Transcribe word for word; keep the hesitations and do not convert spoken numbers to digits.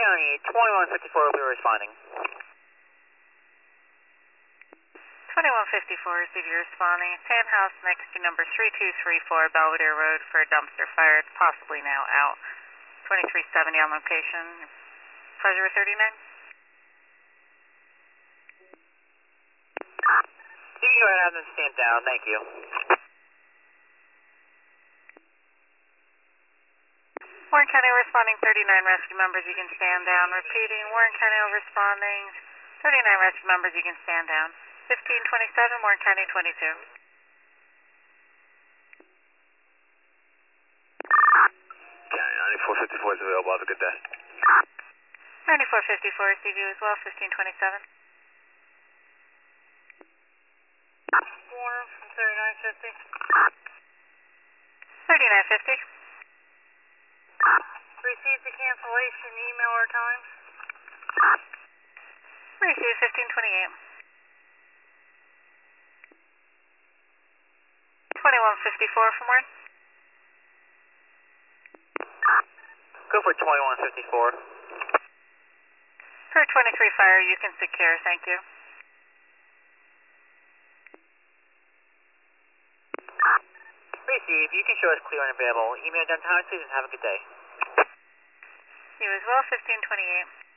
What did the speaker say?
County, twenty-one fifty-four will be responding. twenty-one fifty-four, receive you responding. Townhouse next to number three two three four Belvedere Road for a dumpster fire. It's possibly now out. twenty-three seventy on location. Pleasure with thirty-nine. You can go ahead and have them stand down, thank you. Warren County responding, thirty-nine rescue members, you can stand down. Repeating, Warren County responding, thirty-nine rescue members, you can stand down. fifteen twenty-seven, Warren County twenty-two. County ninety-four fifty-four is available, have a good day. ninety-four fifty-four, receive you as well, fifteen twenty-seven. Warren from thirty-nine fifty. thirty-nine fifty. Received the cancellation email or times? Receive fifteen twenty-eight. twenty-one fifty-four from Warren. Go for twenty-one fifty-four. For twenty-three fire, you can secure, thank you. Receive, you can show us clear and available. Email down time, please, and have a good day. You as well, fifteen twenty-eight.